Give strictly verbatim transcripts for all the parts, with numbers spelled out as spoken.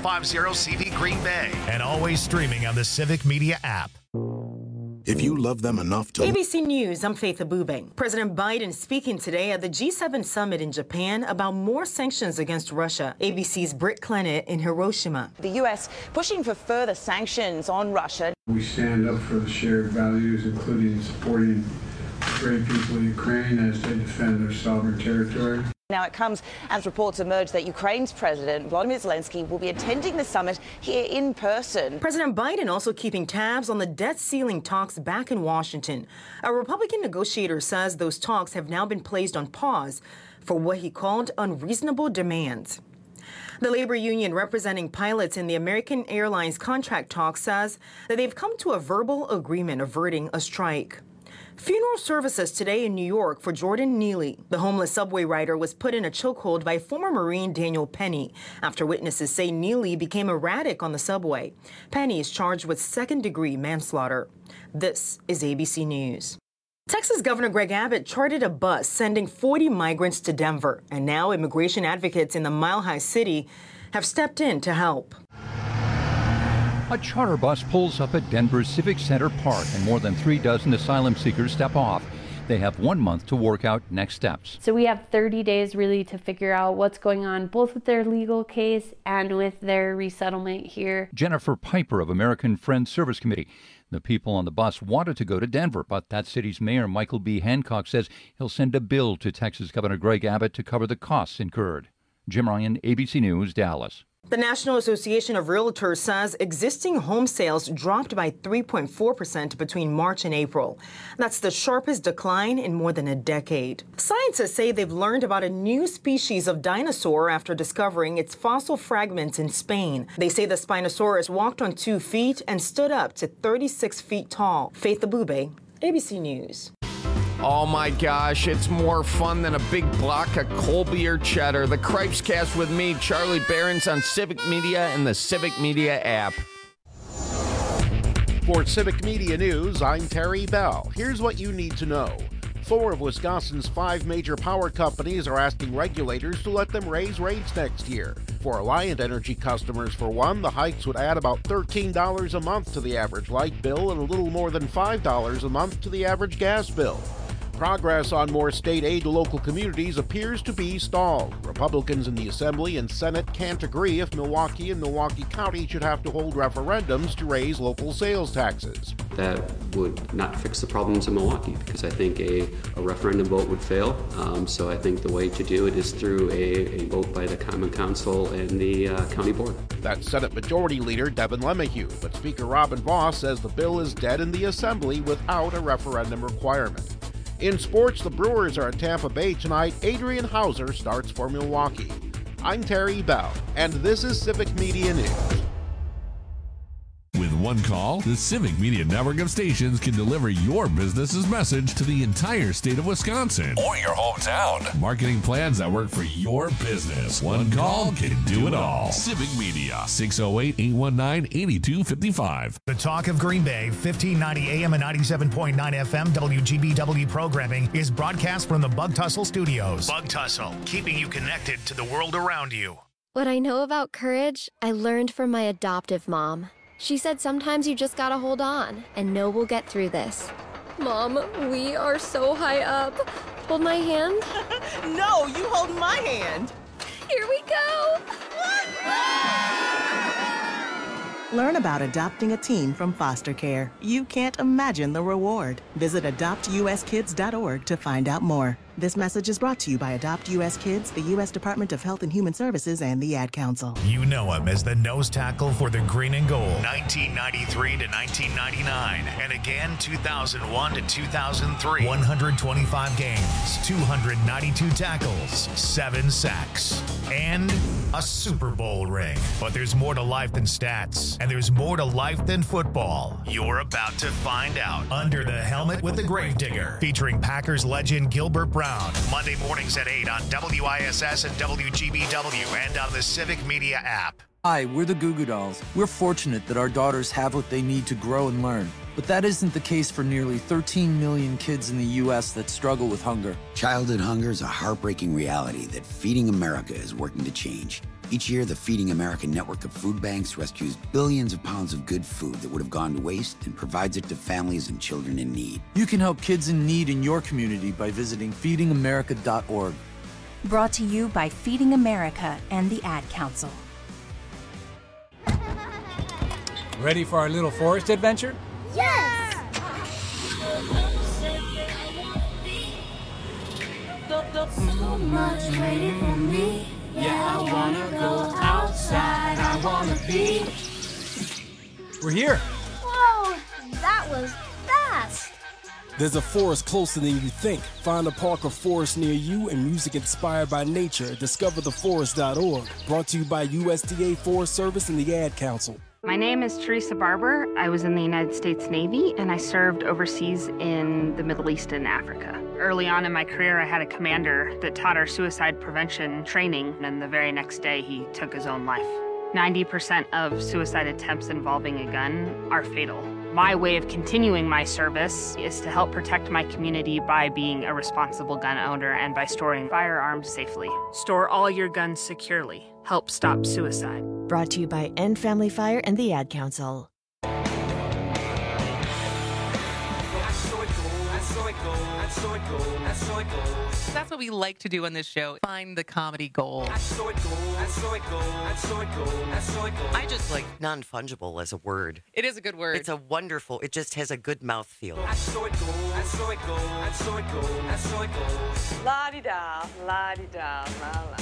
fifty C V Green Bay. And always streaming on the Civic Media app. If you love them enough to... A B C News, I'm Faith Abube. President Biden speaking today at the G seven summit in Japan about more sanctions against Russia. A B C's Britt Clennett in Hiroshima. The U S pushing for further sanctions on Russia. We stand up for the shared values, including supporting the brave people of Ukraine as they defend their sovereign territory. Now it comes as reports emerge that Ukraine's President Volodymyr Zelensky will be attending the summit here in person. President Biden also keeping tabs on the debt ceiling talks back in Washington. A Republican negotiator says those talks have now been placed on pause for what he called unreasonable demands. The labor union representing pilots in the American Airlines contract talks says that they've come to a verbal agreement averting a strike. Funeral services today in New York for Jordan Neely. The homeless subway rider was put in a chokehold by former Marine Daniel Penny after witnesses say Neely became erratic on the subway. Penny is charged with second-degree manslaughter. This is A B C News. Texas Governor Greg Abbott chartered a bus sending forty migrants to Denver, and now immigration advocates in the Mile High City have stepped in to help. A charter bus pulls up at Denver's Civic Center Park, and more than three dozen asylum seekers step off. They have one month to work out next steps. So we have thirty days really to figure out what's going on, both with their legal case and with their resettlement here. Jennifer Piper of American Friends Service Committee. The people on the bus wanted to go to Denver, but that city's mayor, Michael B. Hancock, says he'll send a bill to Texas Governor Greg Abbott to cover the costs incurred. Jim Ryan, A B C News, Dallas. The National Association of Realtors says existing home sales dropped by three point four percent between March and April. That's the sharpest decline in more than a decade. Scientists say they've learned about a new species of dinosaur after discovering its fossil fragments in Spain. They say the Spinosaurus walked on two feet and stood up to thirty-six feet tall. Faith Abube, A B C News. Oh my gosh, it's more fun than a big block of Colby or cheddar. The Cripes Cast with me, Charlie Behrens, on Civic Media and the Civic Media app. For Civic Media News, I'm Terry Bell. Here's what you need to know. Four of Wisconsin's five major power companies are asking regulators to let them raise rates next year. For Alliant Energy customers, for one, the hikes would add about thirteen dollars a month to the average light bill and a little more than five dollars a month to the average gas bill. Progress on more state aid to local communities appears to be stalled. Republicans in the Assembly and Senate can't agree if Milwaukee and Milwaukee County should have to hold referendums to raise local sales taxes. That would not fix the problems in Milwaukee because I think a, a referendum vote would fail. Um, so I think the way to do it is through a, a vote by the Common Council and the uh, County Board. That's Senate Majority Leader Devin LeMahieu, but Speaker Robin Vos says the bill is dead in the Assembly without a referendum requirement. In sports, the Brewers are at Tampa Bay tonight. Adrian Hauser starts for Milwaukee. I'm Terry Bell, and this is Civic Media News. With one call, the Civic Media network of stations can deliver your business's message to the entire state of Wisconsin or your hometown. Marketing plans that work for your business. One call can do it all. Civic Media, six oh eight, eight one nine, eight two five five. The Talk of Green Bay, fifteen ninety A M and ninety-seven point nine F M W G B W programming is broadcast from the Bug Tussle Studios. Bug Tussle, keeping you connected to the world around you. What I know about courage, I learned from my adoptive mom. She said sometimes you just gotta hold on and know we'll get through this. Mom, we are so high up. Hold my hand. No, you hold my hand. Here we go. Learn about adopting a teen from foster care. You can't imagine the reward. Visit adopt u s kids dot org to find out more. This message is brought to you by Adopt U S Kids, the U S Department of Health and Human Services, and the Ad Council. You know him as the nose tackle for the Green and Gold, nineteen ninety-three to nineteen ninety-nine, and again two thousand one to two thousand three. one hundred twenty-five games, two hundred ninety-two tackles, seven sacks, and a Super Bowl ring. But there's more to life than stats, and there's more to life than football. You're about to find out. Under the Helmet with the Gravedigger, featuring Packers legend Gilbert Brown. Monday mornings at eight on W I S S and W G B W and on the Civic Media app. Hi, we're the Goo Goo Dolls. We're fortunate that our daughters have what they need to grow and learn. But that isn't the case for nearly thirteen million kids in the U S that struggle with hunger. Childhood hunger is a heartbreaking reality that Feeding America is working to change. Each year, the Feeding America network of food banks rescues billions of pounds of good food that would have gone to waste and provides it to families and children in need. You can help kids in need in your community by visiting feeding america dot org. Brought to you by Feeding America and the Ad Council. Ready for our little forest adventure? Yes! So much waiting for me. Yeah, I wanna go outside. I wanna be. We're here. Whoa, that was fast. There's a forest closer than you think. Find a park or forest near you and music inspired by nature at discover the forest dot org. Brought to you by U S D A Forest Service and the Ad Council. My name is Teresa Barber. I was in the United States Navy and I served overseas in the Middle East and Africa. Early on in my career, I had a commander that taught our suicide prevention training, and the very next day he took his own life. ninety percent of suicide attempts involving a gun are fatal. My way of continuing my service is to help protect my community by being a responsible gun owner and by storing firearms safely. Store all your guns securely. Help stop suicide. Brought to you by End Family Fire and the Ad Council. That's what we like to do on this show. Find the comedy gold. I just like non-fungible as a word. It is a good word. It's a wonderful, it just has a good mouthfeel. La-di-da, la-di-da, la-la.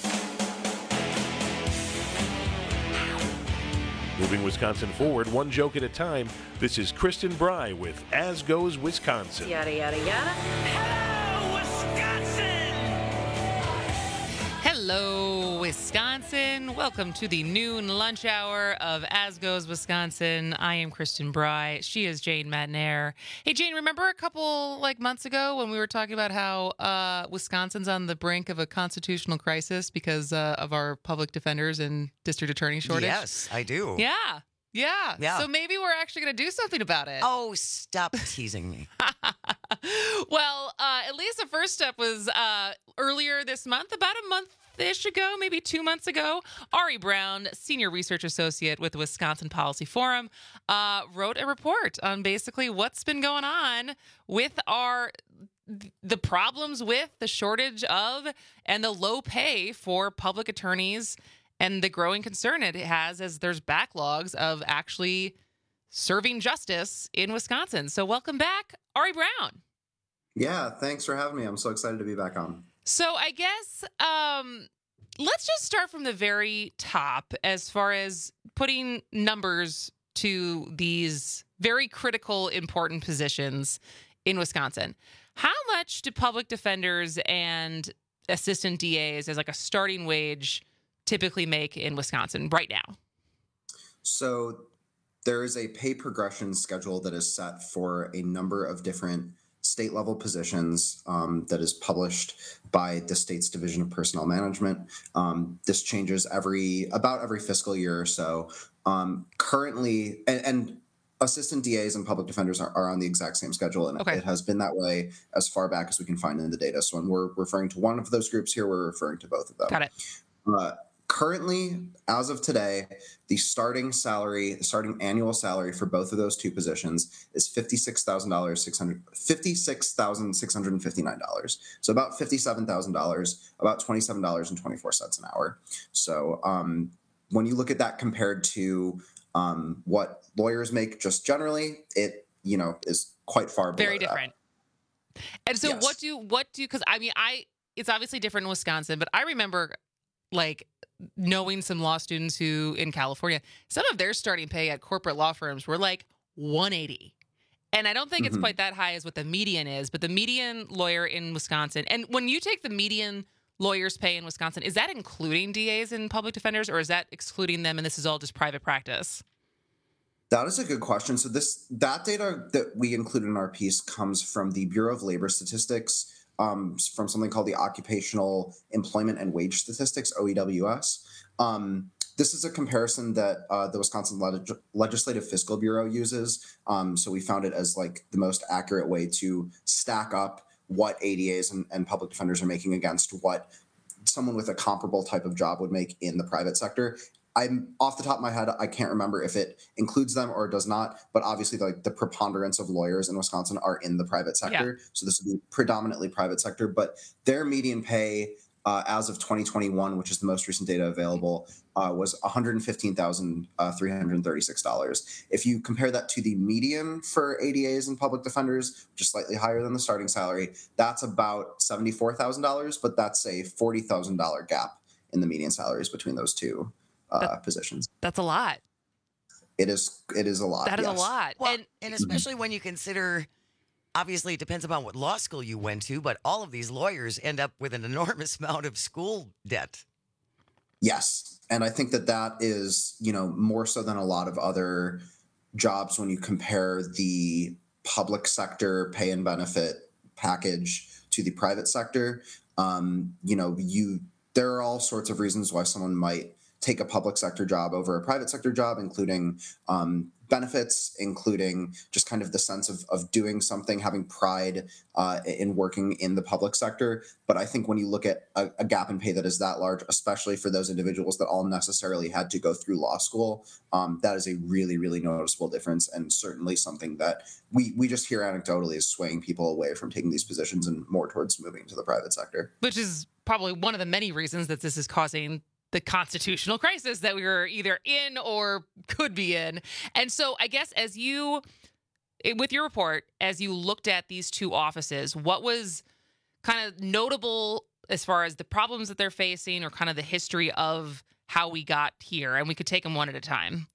Moving Wisconsin forward, one joke at a time. This is Kristen Bry with As Goes Wisconsin. Yada, yada, yada. Hello, Wisconsin! Hello, Wisconsin. Welcome to the noon lunch hour of As Goes Wisconsin. I am Kristen Bry. She is Jane Matnair. Hey, Jane, remember a couple like months ago when we were talking about how uh, Wisconsin's on the brink of a constitutional crisis because uh, of our public defenders and district attorney shortage? Yes, I do. Yeah. Yeah. Yeah. So maybe we're actually going to do something about it. Oh, stop teasing me. Well, uh, at least the first step was uh, earlier this month, about a month-ish ago, maybe two months ago. Ari Brown, Senior Research Associate with the Wisconsin Policy Forum, uh, wrote a report on basically what's been going on with our the problems with the shortage of and the low pay for public attorneys and the growing concern it has as there's backlogs of actually serving justice in Wisconsin. So welcome back, Ari Brown. Yeah, thanks for having me. I'm so excited to be back on. So I guess um, let's just start from the very top as far as putting numbers to these very critical, important positions in Wisconsin. How much do public defenders and assistant D As as like a starting wage typically make in Wisconsin right now? So there is a pay progression schedule that is set for a number of different state level positions um, that is published by the state's Division of Personnel Management. Um, this changes every about every fiscal year or so. Um, currently, and, and assistant D As and public defenders are, are on the exact same schedule, and okay. It has been that way as far back as we can find in the data. So when we're referring to one of those groups here, we're referring to both of them. Got it. Uh, Currently, as of today, the starting salary, the starting annual salary for both of those two positions is fifty-six thousand six hundred dollars, fifty-six thousand six hundred fifty-nine dollars. So about fifty-seven thousand dollars, about twenty-seven dollars and twenty-four cents an hour. So um, when you look at that compared to um, what lawyers make just generally, it, you know, is quite far below Very different. That. And so yes. what do, what do, because I mean, I, it's obviously different in Wisconsin, but I remember like knowing some law students who in California, some of their starting pay at corporate law firms were like one eighty. And I don't think mm-hmm. it's quite that high as what the median is, but the median lawyer in Wisconsin, and when you take the median lawyer's pay in Wisconsin, is that including D As and public defenders, or is that excluding them and this is all just private practice? That is a good question. So this that data that we included in our piece comes from the Bureau of Labor Statistics, Um, from something called the Occupational Employment and Wage Statistics, O E W S. Um, this is a comparison that uh, the Wisconsin Leg- Legislative Fiscal Bureau uses. Um, so we found it as like the most accurate way to stack up what A D As and, and public defenders are making against what someone with a comparable type of job would make in the private sector. I'm off the top of my head, I can't remember if it includes them or does not, but obviously like the preponderance of lawyers in Wisconsin are in the private sector. Yeah. So this would be predominantly private sector, but their median pay uh, as of twenty twenty-one, which is the most recent data available, uh, was one hundred fifteen thousand three hundred thirty-six dollars. If you compare that to the median for A D As and public defenders, which is slightly higher than the starting salary, that's about seventy-four thousand dollars, but that's a forty thousand dollars gap in the median salaries between those two Uh, that, positions. That's a lot. It is. It is a lot. That is yes. a lot. Well, and, and especially when you consider, obviously, it depends upon what law school you went to, but all of these lawyers end up with an enormous amount of school debt. Yes, and I think that that is, you know, more so than a lot of other jobs when you compare the public sector pay and benefit package to the private sector. Um, you know, you there are all sorts of reasons why someone might take a public sector job over a private sector job, including um, benefits, including just kind of the sense of, of doing something, having pride uh, in working in the public sector. But I think when you look at a, a gap in pay that is that large, especially for those individuals that all necessarily had to go through law school, um, that is a really, really noticeable difference, and certainly something that we, we just hear anecdotally is swaying people away from taking these positions and more towards moving to the private sector. Which is probably one of the many reasons that this is causing the constitutional crisis that we were either in or could be in. And so I guess as you, with your report, as you looked at these two offices, what was kind of notable as far as the problems that they're facing or kind of the history of how we got here? And we could take them one at a time.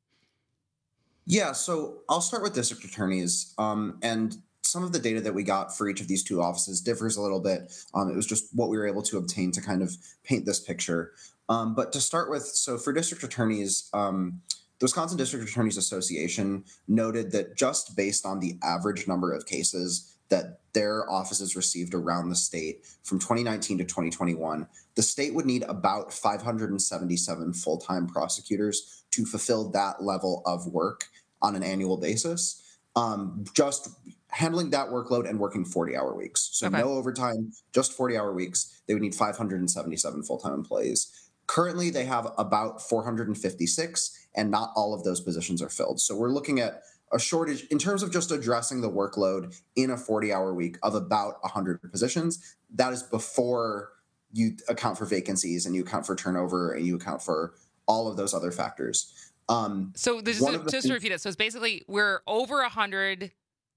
Yeah, so I'll start with district attorneys. Um, and some of the data that we got for each of these two offices differs a little bit. Um, it was just what we were able to obtain to kind of paint this picture. Um, but to start with, so for district attorneys, um, the Wisconsin District Attorneys Association noted that just based on the average number of cases that their offices received around the state from twenty nineteen to twenty twenty-one, the state would need about five hundred seventy-seven full-time prosecutors to fulfill that level of work on an annual basis. Um, just handling that workload and working forty-hour weeks. So okay. No overtime, just forty-hour weeks. They would need five hundred seventy-seven full-time employees. Currently, they have about four hundred fifty-six, and not all of those positions are filled. So we're looking at a shortage in terms of just addressing the workload in a forty-hour week of about one hundred positions. That is before you account for vacancies and you account for turnover and you account for all of those other factors. Um, so this is a, just things- to repeat it. So it's basically we're over one hundred.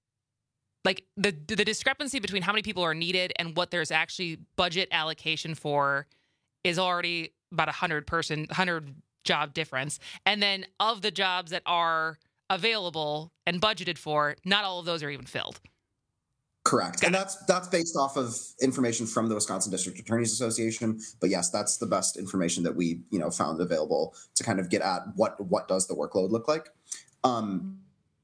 Like the the discrepancy between how many people are needed and what there's actually budget allocation for is already about a hundred person, one hundred job difference. And then of the jobs that are available and budgeted for, not all of those are even filled. Correct. Got and it. that's that's based off of information from the Wisconsin District Attorneys Association. But yes, that's the best information that we, you know, found available to kind of get at what what does the workload look like. Um,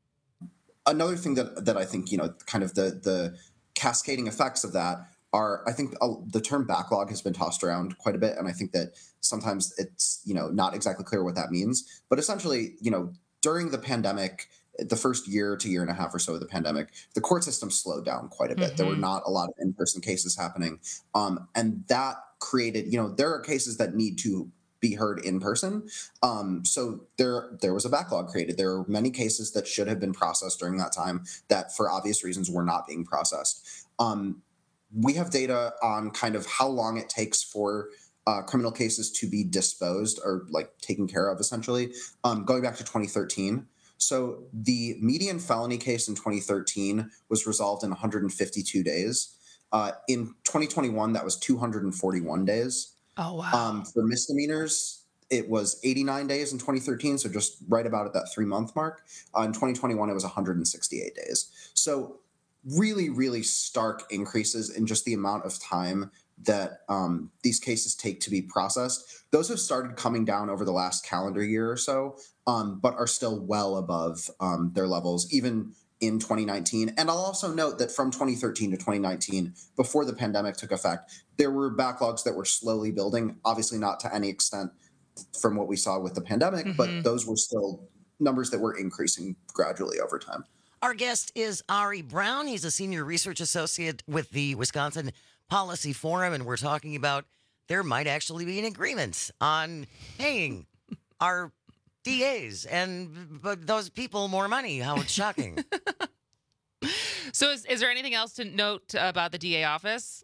another thing that that I think, you know, kind of the the cascading effects of that are, I think uh, the term backlog has been tossed around quite a bit. And I think that sometimes it's, you know, not exactly clear what that means. But essentially, you know, during the pandemic, the first year to year and a half or so of the pandemic, the court system slowed down quite a bit. Mm-hmm. There were not a lot of in-person cases happening. Um, and that created, you know, there are cases that need to be heard in person. Um, so there, there was a backlog created. There are many cases that should have been processed during that time that for obvious reasons were not being processed. Um, we have data on kind of how long it takes for uh, criminal cases to be disposed or like taken care of, essentially, um, going back to twenty thirteen. So the median felony case in twenty thirteen was resolved in one hundred fifty-two days. Uh, in twenty twenty-one, that was two hundred forty-one days. Oh, wow. Um, for misdemeanors, it was eighty-nine days in twenty thirteen, so just right about at that three-month mark. Uh, in twenty twenty-one, it was one hundred sixty-eight days. So really, really stark increases in just the amount of time that um, these cases take to be processed. Those have started coming down over the last calendar year or so, um, but are still well above um, their levels, even in twenty nineteen. And I'll also note that from twenty thirteen to twenty nineteen, before the pandemic took effect, there were backlogs that were slowly building, obviously not to any extent from what we saw with the pandemic, mm-hmm. but those were still numbers that were increasing gradually over time. Our guest is Ari Brown. He's a senior research associate with the Wisconsin Policy Forum, and we're talking about there might actually be an agreement on paying our D As and but those people more money. How it's shocking. So is, is there anything else to note about the D A office?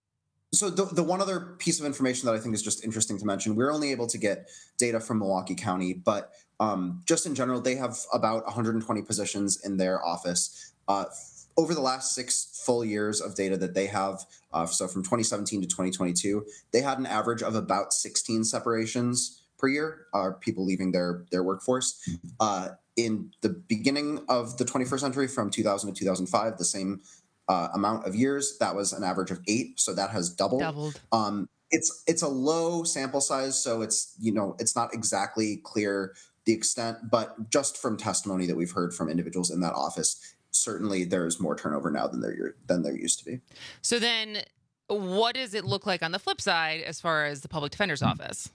So the, the one other piece of information that I think is just interesting to mention, we're only able to get data from Milwaukee County, but um, just in general, they have about one hundred twenty positions in their office. Uh, over the last six full years of data that they have, uh, so from twenty seventeen to twenty twenty-two, they had an average of about sixteen separations per year, uh, people leaving their, their workforce. Uh, in the beginning of the twenty-first century, from two thousand to two thousand five, the same uh, amount of years, that was an average of eight. So that has doubled. Doubled. Um, it's it's a low sample size, so it's, you know, it's not exactly clear the extent, but just from testimony that we've heard from individuals in that office, certainly there's more turnover now than there than there used to be. So then what does it look like on the flip side as far as the public defender's office?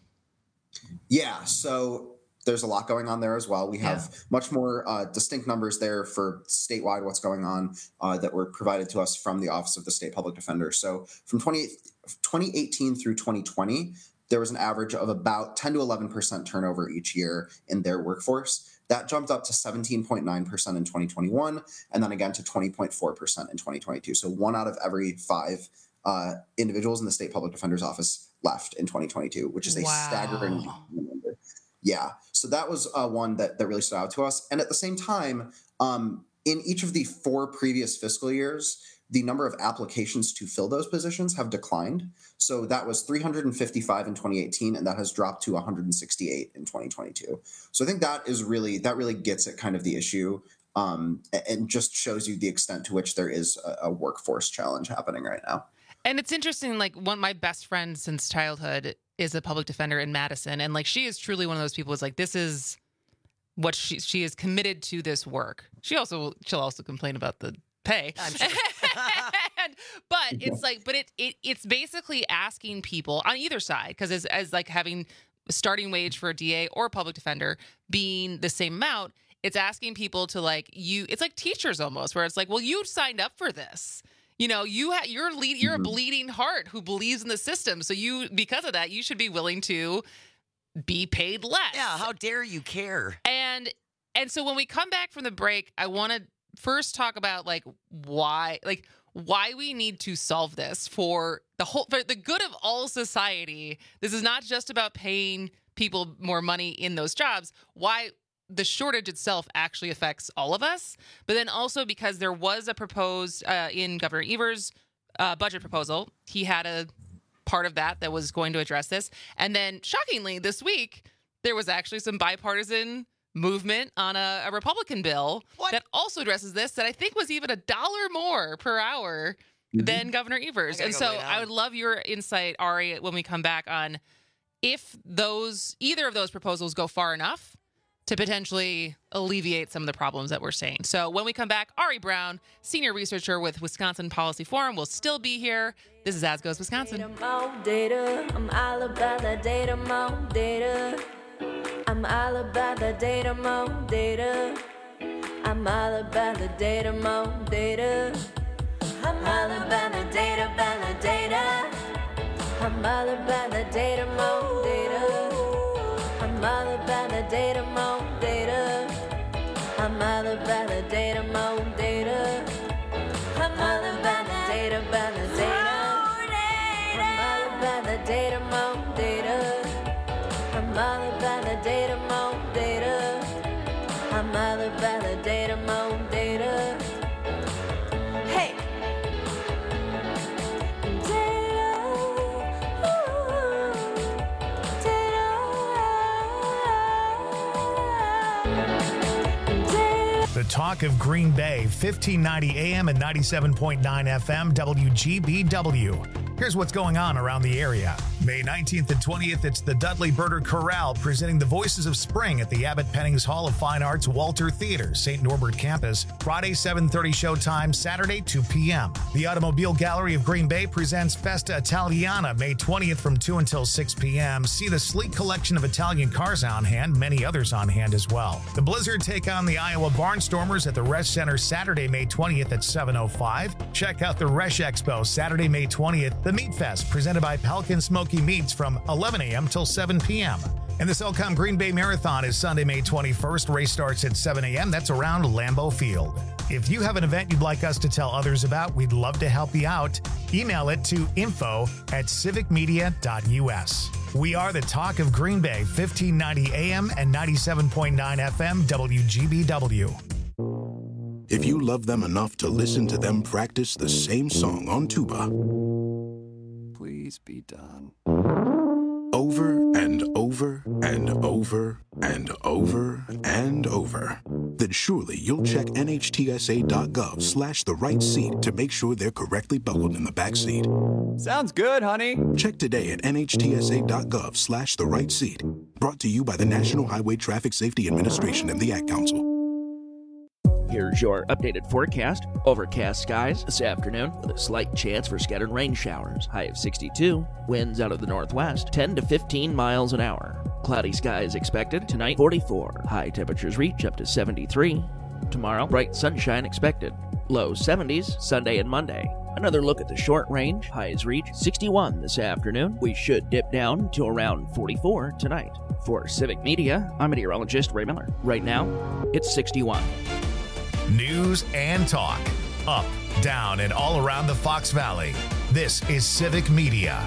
Yeah, so there's a lot going on there as well. We have yeah. much more uh, distinct numbers there for statewide what's going on uh, that were provided to us from the Office of the State Public Defender. So from twenty eighteen through twenty twenty, there was an average of about ten to eleven percent turnover each year in their workforce. That jumped up to seventeen point nine percent in twenty twenty-one, and then again to twenty point four percent in twenty twenty-two. So one out of every five uh, individuals in the State Public Defender's Office left in twenty twenty-two, which is a wow. staggering number. Yeah, so that was uh, one that, that really stood out to us. And at the same time, um, in each of the four previous fiscal years, the number of applications to fill those positions have declined. So that was three hundred fifty-five in twenty eighteen, and that has dropped to one hundred sixty-eight in twenty twenty-two. So I think that is really, that really gets at kind of the issue um, and just shows you the extent to which there is a, a workforce challenge happening right now. And it's interesting, like one my best friend since childhood is a public defender in Madison. And like, she is truly one of those people who's like, this is what she, she is committed to this work. She also, she'll also complain about the pay. I'm sure. and, but it's like, but it, it it's basically asking people on either side, because as, as like having a starting wage for a D A or a public defender being the same amount, it's asking people to like, you, it's like teachers almost, where it's like, well, you signed up for this. You know, you ha- you're lead- you're mm-hmm. a bleeding heart who believes in the system. So you, because of that, you should be willing to be paid less. Yeah, how dare you care? And and so when we come back from the break, I want to first talk about like why, like why we need to solve this for the whole, for the good of all society. This is not just about paying people more money in those jobs. Why the shortage itself actually affects all of us, but then also because there was a proposed uh, in Governor Evers' uh, budget proposal, he had a part of that that was going to address this. And then shockingly this week, there was actually some bipartisan movement on a, a Republican bill what? that also addresses this, that I think was even a dollar more per hour mm-hmm. than Governor Evers. And so I would love your insight, Ari, when we come back on if those, either of those proposals go far enough to potentially alleviate some of the problems that we're seeing. So when we come back, Ari Brown, senior researcher with Wisconsin Policy Forum, will still be here. This is As Goes Wisconsin. Data, data. I'm all about the data, more data. I'm all about the data, more data. I'm all about the data, more data. I'm all about the data, about the data. I'm all about the data, more data. I'm all about the data, more data. I'm all about the data, more data. I'm all about the data, about the data. I'm all about the data, more data. I'm all about the data, more data. I'm all about the data, more data. Hey! The talk of Green Bay, fifteen ninety A M and ninety-seven point nine F M, W G B W. Here's what's going on around the area. May nineteenth and twentieth, it's the Dudley Birder Chorale presenting the Voices of Spring at the Abbott Pennings Hall of Fine Arts Walter Theater, Saint Norbert Campus. Friday, seven thirty showtime, Saturday, two p.m. The Automobile Gallery of Green Bay presents Festa Italiana, May twentieth from two until six p.m. See the sleek collection of Italian cars on hand, many others on hand as well. The Blizzard take on the Iowa Barnstormers at the Resch Center Saturday, May twentieth at seven oh five. Check out the Resch Expo Saturday, May twentieth. The Meat Fest presented by Pelican Smoke Skokie meets from eleven a.m. till seven p.m. And the Cellcom Green Bay Marathon is Sunday, May twenty-first. Race starts at seven a.m. That's around Lambeau Field. If you have an event you'd like us to tell others about, we'd love to help you out. Email it to info at civic media dot u s. We are the talk of Green Bay, fifteen ninety A M and ninety-seven point nine F M W G B W. If you love them enough to listen to them practice the same song on tuba, please be done. Over and over and over and over and over, then surely you'll check N H T S A dot gov slash the right seat to make sure they're correctly buckled in the back seat. Sounds good, honey. Check today at N H T S A dot gov slash the right seat. Brought to you by the National Highway Traffic Safety Administration and the Ad Council. Here's your updated forecast. Overcast skies this afternoon with a slight chance for scattered rain showers. High of sixty-two. Winds out of the northwest, ten to fifteen miles an hour. Cloudy skies expected. Tonight, forty-four. High temperatures reach up to seventy-three. Tomorrow, bright sunshine expected. Low seventies Sunday and Monday. Another look at the short range. Highs reach sixty-one this afternoon. We should dip down to around forty-four tonight. For Civic Media, I'm meteorologist Ray Miller. Right now, it's sixty-one. News and talk. Up, down, and all around the Fox Valley. This is Civic Media.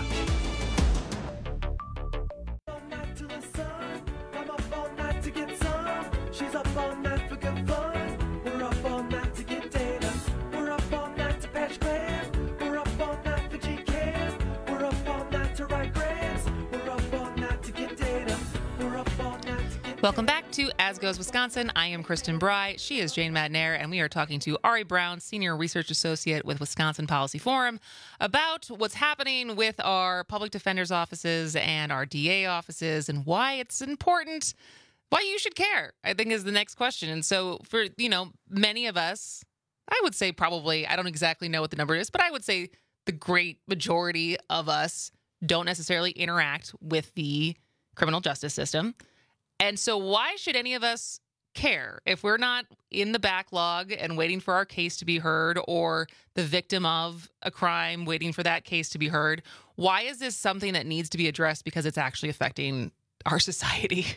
Welcome back to As Goes Wisconsin. I am Kristen Bry. She is Jane Madnair, and we are talking to Ari Brown, Senior Research Associate with Wisconsin Policy Forum, about what's happening with our public defender's offices and our D A offices and why it's important, why you should care, I think is the next question. And so for, you know, many of us, I would say probably, I don't exactly know what the number is, but I would say the great majority of us don't necessarily interact with the criminal justice system. And so why should any of us care if we're not in the backlog and waiting for our case to be heard, or the victim of a crime waiting for that case to be heard? Why is this something that needs to be addressed? Because it's actually affecting our society.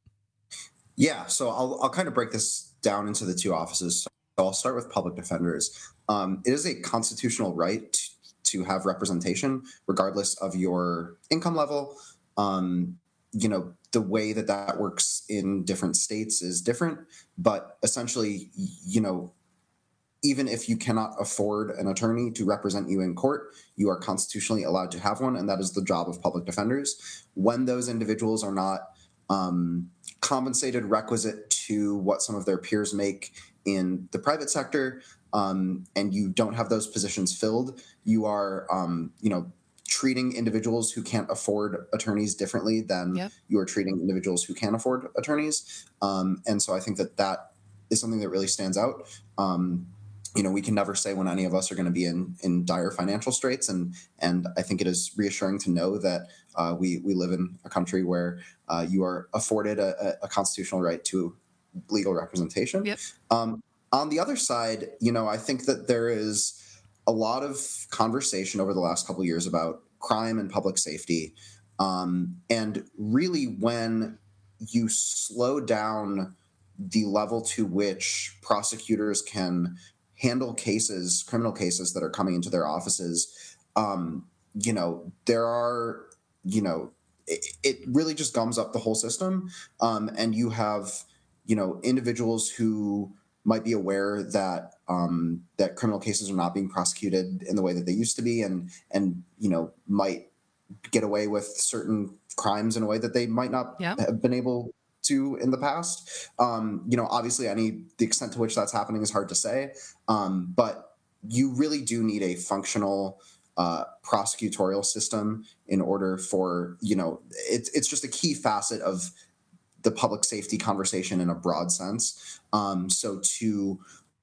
Yeah, so I'll, I'll kind of break this down into the two offices. So I'll start with public defenders. Um, it is a constitutional right to, to have representation, regardless of your income level. Um, you know, the way that that works in different states is different, but essentially, you know, even if you cannot afford an attorney to represent you in court, you are constitutionally allowed to have one, and that is the job of public defenders. When those individuals are not um, compensated requisite to what some of their peers make in the private sector, um, and you don't have those positions filled, you are, um, you know, treating individuals who can't afford attorneys differently than yep. you are treating individuals who can afford attorneys. Um, and so I think that that is something that really stands out. Um, you know, we can never say when any of us are going to be in, in dire financial straits. And, and I think it is reassuring to know that uh, we, we live in a country where uh, you are afforded a, a constitutional right to legal representation. Yep. Um, on the other side, you know, I think that there is a lot of conversation over the last couple of years about crime and public safety. Um, and really, when you slow down the level to which prosecutors can handle cases, criminal cases that are coming into their offices, um, you know, there are, you know, it, it really just gums up the whole system. Um, and you have, you know, individuals who might be aware that um, that criminal cases are not being prosecuted in the way that they used to be, and and you know might get away with certain crimes in a way that they might not yeah. have been able to in the past. Um, you know, obviously, any the extent to which that's happening is hard to say, um, but you really do need a functional uh, prosecutorial system in order for you know it's it's just a key facet of the public safety conversation in a broad sense. Um, so to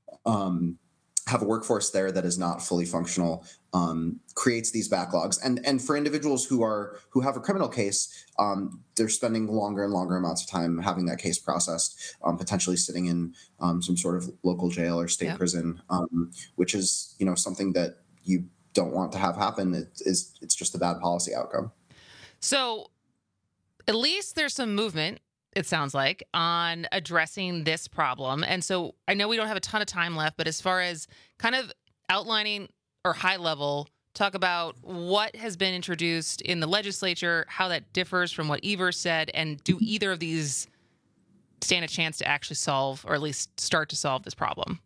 um, have a workforce there that is not fully functional um, creates these backlogs. And and for individuals who are who have a criminal case, um, they're spending longer and longer amounts of time having that case processed, um, potentially sitting in um, some sort of local jail or state yeah. prison, um, which is you know something that you don't want to have happen. It is it's just a bad policy outcome. So at least there's some movement, it sounds like, on addressing this problem. And so I know we don't have a ton of time left, but as far as kind of outlining or high level, talk about what has been introduced in the legislature, how that differs from what Evers said, and do either of these stand a chance to actually solve, or at least start to solve, this problem?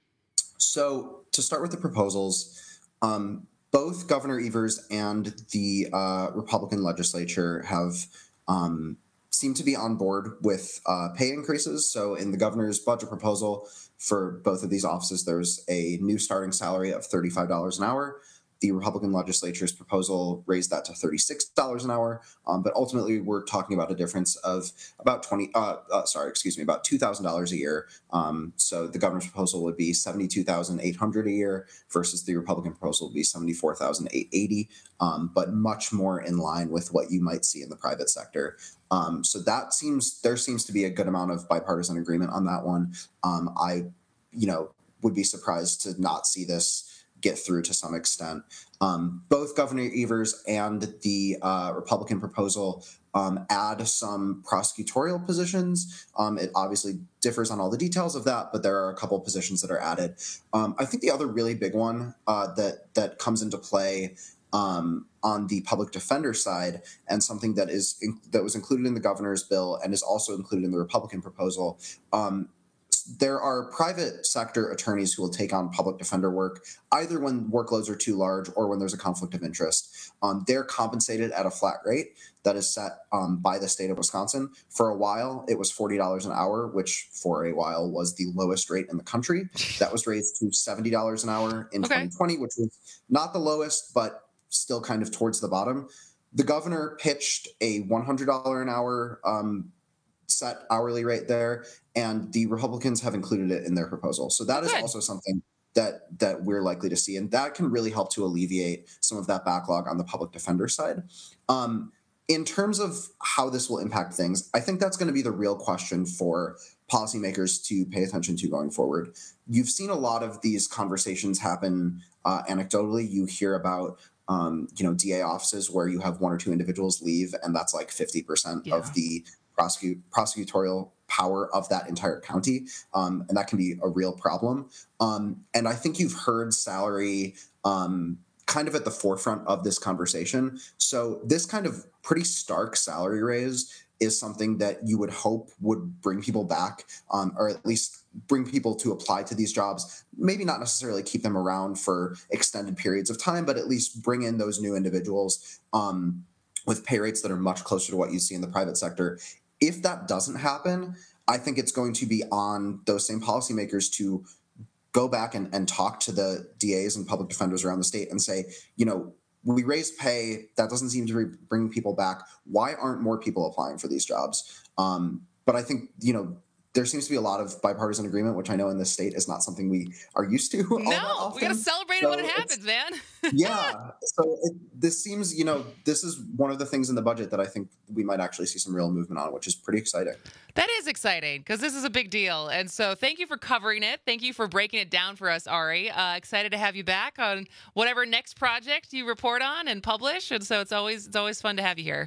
So to start with the proposals, um, both Governor Evers and the uh, Republican legislature have um, seemed to be on board with uh, pay increases. So in the governor's budget proposal for both of these offices, there's a new starting salary of thirty-five dollars an hour. The Republican legislature's proposal raised that to thirty-six dollars an hour, um, but ultimately we're talking about a difference of about twenty. Uh, uh, sorry, excuse me, about two thousand dollars a year. Um, so the governor's proposal would be seventy-two thousand eight hundred dollars a year versus the Republican proposal would be seventy-four thousand eight hundred eighty dollars, um, but much more in line with what you might see in the private sector. Um, so that seems there seems to be a good amount of bipartisan agreement on that one. Um, I, you know, would be surprised to not see this get through to some extent. Um, both Governor Evers and the uh, Republican proposal um, add some prosecutorial positions. Um, it obviously differs on all the details of that, but there are a couple of positions that are added. Um, I think the other really big one uh, that that comes into play um, on the public defender side, and something that is in, that was included in the governor's bill and is also included in the Republican proposal. Um, There are private sector attorneys who will take on public defender work, either when workloads are too large or when there's a conflict of interest. Um, they're compensated at a flat rate that is set um, by the state of Wisconsin. For a while, it was forty dollars an hour, which for a while was the lowest rate in the country. That was raised to seventy dollars an hour in okay. twenty twenty, which was not the lowest, but still kind of towards the bottom. The governor pitched a one hundred dollars an hour um set hourly rate there, and the Republicans have included it in their proposal. So that is also something that that we're likely to see, and that can really help to alleviate some of that backlog on the public defender side. Um, in terms of how this will impact things, I think that's going to be the real question for policymakers to pay attention to going forward. You've seen a lot of these conversations happen uh, anecdotally. You hear about um, you know, D A offices where you have one or two individuals leave, and that's like fifty percent yeah. of the prosecute prosecutorial power of that entire county. Um, and that can be a real problem. Um, and I think you've heard salary um, kind of at the forefront of this conversation. So this kind of pretty stark salary raise is something that you would hope would bring people back, um, or at least bring people to apply to these jobs. Maybe not necessarily keep them around for extended periods of time, but at least bring in those new individuals um, with pay rates that are much closer to what you see in the private sector. If that doesn't happen, I think it's going to be on those same policymakers to go back and, and talk to the D As and public defenders around the state and say, you know, we raised pay. That doesn't seem to be bringing people back. Why aren't more people applying for these jobs? Um, but I think, you know, there seems to be a lot of bipartisan agreement, which I know in this state is not something we are used to. No, we got to celebrate so it when it happens, man. yeah. So it, this seems, you know, this is one of the things in the budget that I think we might actually see some real movement on, which is pretty exciting. That is exciting because this is a big deal. And so thank you for covering it. Thank you for breaking it down for us, Ari. Uh, excited to have you back on whatever next project you report on and publish. And so it's always, it's always fun to have you here.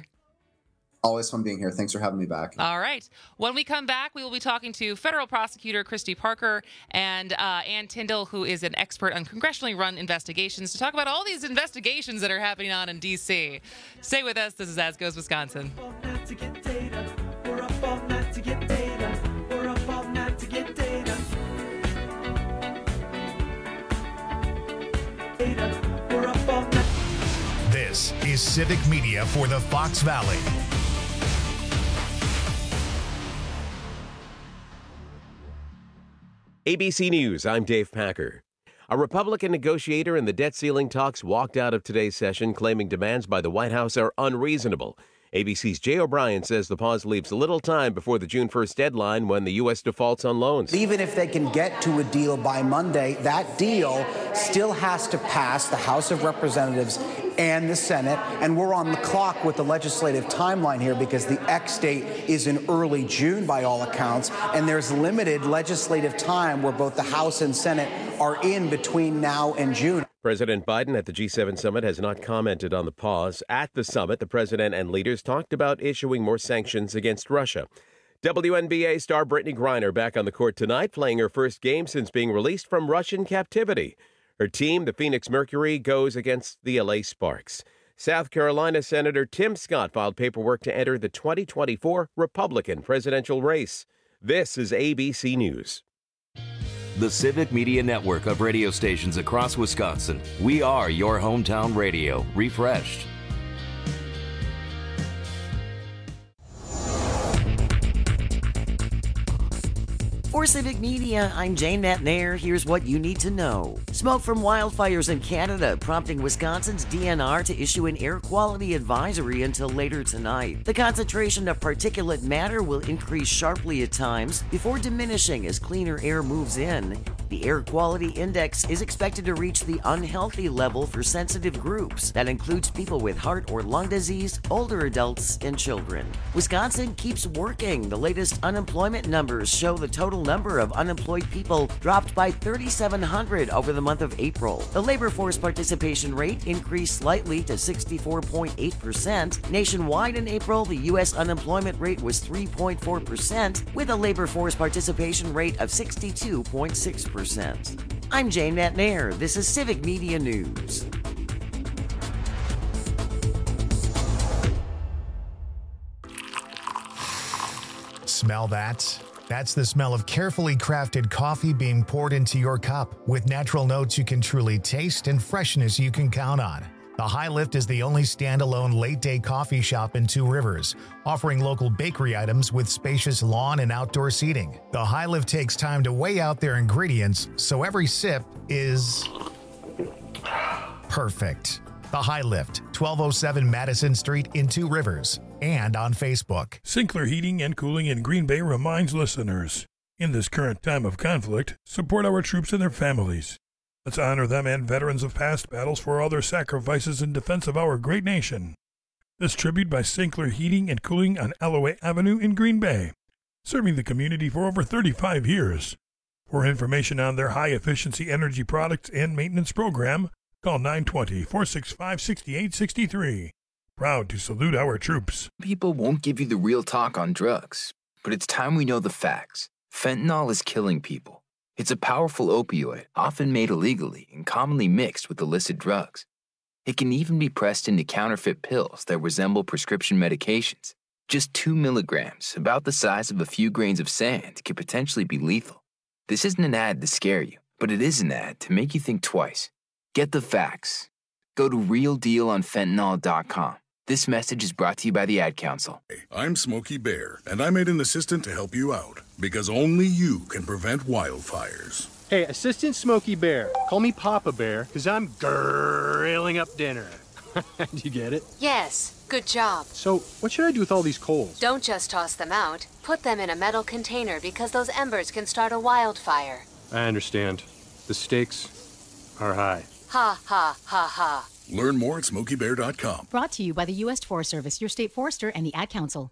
Always fun being here. Thanks for having me back. All right. When we come back, we will be talking to federal prosecutor Christy Parker and uh, Ann Tyndall, who is an expert on congressionally run investigations, to talk about all these investigations that are happening on in D C. Stay with us. This is As Goes Wisconsin. This is Civic Media for the Fox Valley. A B C News, I'm Dave Packer. A Republican negotiator in the debt ceiling talks walked out of today's session claiming demands by the White House are unreasonable. A B C's Jay O'Brien says the pause leaves little time before the June first deadline when the U S defaults on loans. Even if they can get to a deal by Monday, that deal still has to pass the House of Representatives and the Senate, and we're on the clock with the legislative timeline here because the X date is in early June by all accounts, and there's limited legislative time where both the House and Senate are in between now and June. President Biden at the G seven summit has not commented on the pause. At the summit, the president and leaders talked about issuing more sanctions against Russia. W N B A star Brittany Griner back on the court tonight, playing her first game since being released from Russian captivity. Her team, the Phoenix Mercury, goes against the L A Sparks. South Carolina Senator Tim Scott filed paperwork to enter the twenty twenty-four Republican presidential race. This is A B C News. The Civic Media Network of radio stations across Wisconsin. We are your hometown radio, refreshed. For Civic Media, I'm Jane Matnair. Here's what you need to know. Smoke from wildfires in Canada prompting Wisconsin's D N R to issue an air quality advisory until later tonight. The concentration of particulate matter will increase sharply at times before diminishing as cleaner air moves in. The air quality index is expected to reach the unhealthy level for sensitive groups. That includes people with heart or lung disease, older adults, and children. Wisconsin keeps working. The latest unemployment numbers show the total number of unemployed people dropped by three thousand seven hundred over the month of April. The labor force participation rate increased slightly to sixty-four point eight percent. Nationwide in April, the U S unemployment rate was three point four percent, with a labor force participation rate of sixty-two point six percent. I'm Jane Matnair. This is Civic Media News. Smell that? That's the smell of carefully crafted coffee being poured into your cup with natural notes you can truly taste and freshness you can count on. The High Lift is the only standalone late-day coffee shop in Two Rivers, offering local bakery items with spacious lawn and outdoor seating. The High Lift takes time to weigh out their ingredients, so every sip is perfect. The High Lift, twelve oh seven Madison Street in Two Rivers, and on Facebook. Sinclair Heating and Cooling in Green Bay reminds listeners, in this current time of conflict, support our troops and their families. Let's honor them and veterans of past battles for all their sacrifices in defense of our great nation. This tribute by Sinclair Heating and Cooling on Alloway Avenue in Green Bay, serving the community for over thirty-five years. For information on their high-efficiency energy products and maintenance program, call nine two zero, four six five, six eight six three. Proud to salute our troops. People won't give you the real talk on drugs, but it's time we know the facts. Fentanyl is killing people. It's a powerful opioid, often made illegally and commonly mixed with illicit drugs. It can even be pressed into counterfeit pills that resemble prescription medications. Just two milligrams, about the size of a few grains of sand, can potentially be lethal. This isn't an ad to scare you, but it is an ad to make you think twice. Get the facts. Go to real deal on fentanyl dot com. This message is brought to you by the Ad Council. I'm Smokey Bear, and I made an assistant to help you out, because only you can prevent wildfires. Hey, Assistant Smokey Bear. Call me Papa Bear, because I'm grilling up dinner. Do you get it? Yes, good job. So, what should I do with all these coals? Don't just toss them out. Put them in a metal container, because those embers can start a wildfire. I understand. The stakes are high. Ha, ha, ha, ha. Learn more at smokey bear dot com. Brought to you by the U S Forest Service, your state forester, and the Ad Council.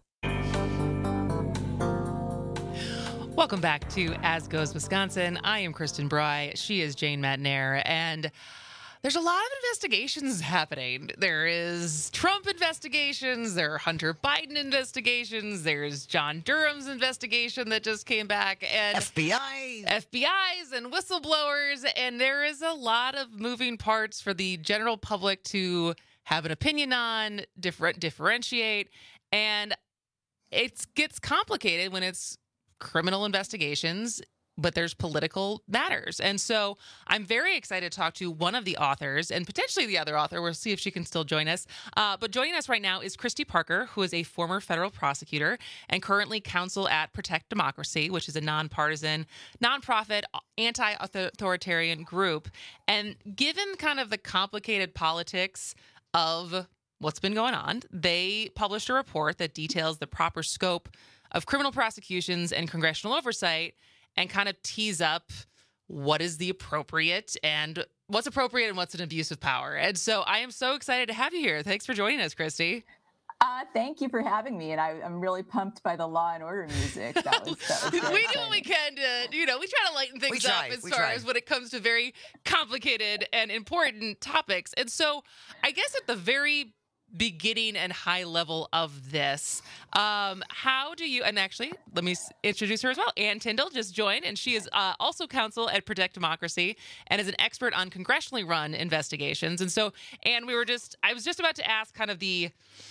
Welcome back to As Goes Wisconsin. I am Kristen Bry. She is Jane Matnair. And there's a lot of investigations happening. There is Trump investigations. There are Hunter Biden investigations. There's John Durham's investigation that just came back. And F B I. F B Is and whistleblowers. And there is a lot of moving parts for the general public to have an opinion on, different, differentiate. And it gets complicated when it's criminal investigations, but there's political matters. And so I'm very excited to talk to one of the authors and potentially the other author. We'll see if she can still join us. Uh, but joining us right now is Christy Parker, who is a former federal prosecutor and currently counsel at Protect Democracy, which is a nonpartisan, nonprofit, anti-authoritarian group. And given kind of the complicated politics of what's been going on, they published a report that details the proper scope of criminal prosecutions and congressional oversight, and kind of tease up what is the appropriate and what's appropriate and what's an abuse of power. And so I am so excited to have you here. Thanks for joining us, Christy. Uh, thank you for having me, and I, I'm really pumped by the Law and Order music. That was, that was we very do what we can to, you know, we try to lighten things try, up as we far try. as when it comes to very complicated and important topics. And so I guess at the very beginning and high level of this, um, how do you, and actually, let me s- introduce her as well. Ann Tyndall just joined, and she is uh, also counsel at Protect Democracy and is an expert on congressionally run investigations. And so, Ann, we were just, I was just about to ask kind of the,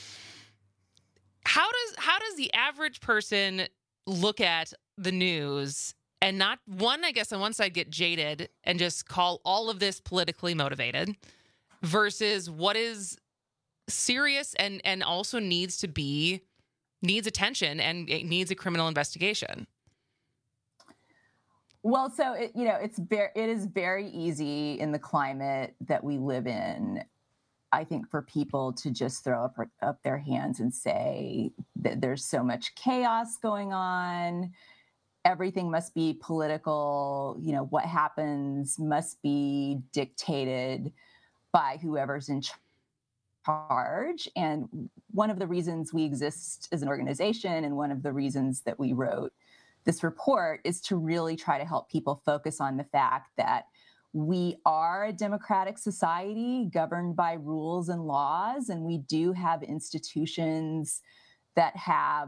how does, how does the average person look at the news and not, one, I guess on one side, get jaded and just call all of this politically motivated versus what is serious and and also needs to be needs attention and it needs a criminal investigation? Well, so it, you know, it's very it is very easy in the climate that we live in, I think, for people to just throw up up their hands and say that there's so much chaos going on. Everything must be political. You know, what happens must be dictated by whoever's in charge. charge. And one of the reasons we exist as an organization and one of the reasons that we wrote this report is to really try to help people focus on the fact that we are a democratic society governed by rules and laws, and we do have institutions that have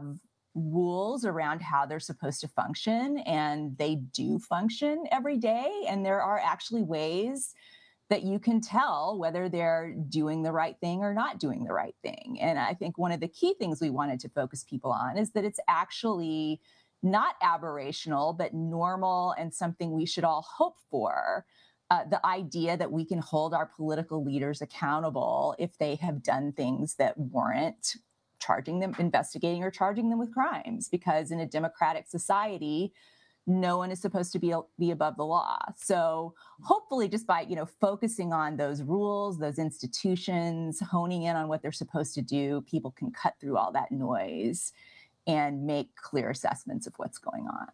rules around how they're supposed to function, and they do function every day. And there are actually ways that you can tell whether they're doing the right thing or not doing the right thing. And I think one of the key things we wanted to focus people on is that it's actually not aberrational, but normal and something we should all hope for. Uh, the idea that we can hold our political leaders accountable if they have done things that warrant charging them, investigating or charging them with crimes, because in a democratic society, no one is supposed to be, be above the law. So hopefully just by, you know, focusing on those rules, those institutions, honing in on what they're supposed to do, people can cut through all that noise and make clear assessments of what's going on.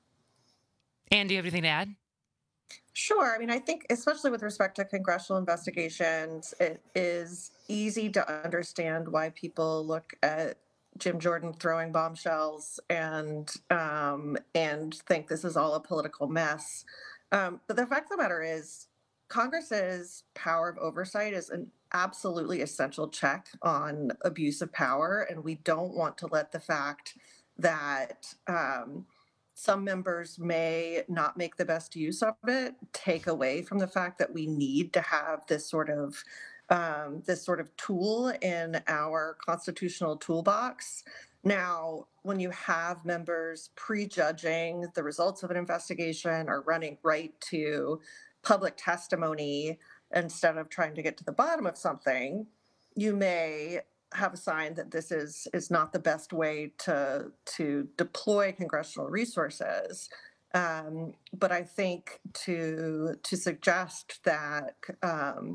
Ann, do you have anything to add? Sure. I mean, I think especially with respect to congressional investigations, it is easy to understand why people look at Jim Jordan throwing bombshells and um, and think this is all a political mess. Um, but the fact of the matter is, Congress's power of oversight is an absolutely essential check on abuse of power, and we don't want to let the fact that um, some members may not make the best use of it take away from the fact that we need to have this sort of Um, this sort of tool in our constitutional toolbox. Now, when you have members prejudging the results of an investigation or running right to public testimony instead of trying to get to the bottom of something, you may have a sign that this is is not the best way to to deploy congressional resources. Um, but I think to to suggest that um,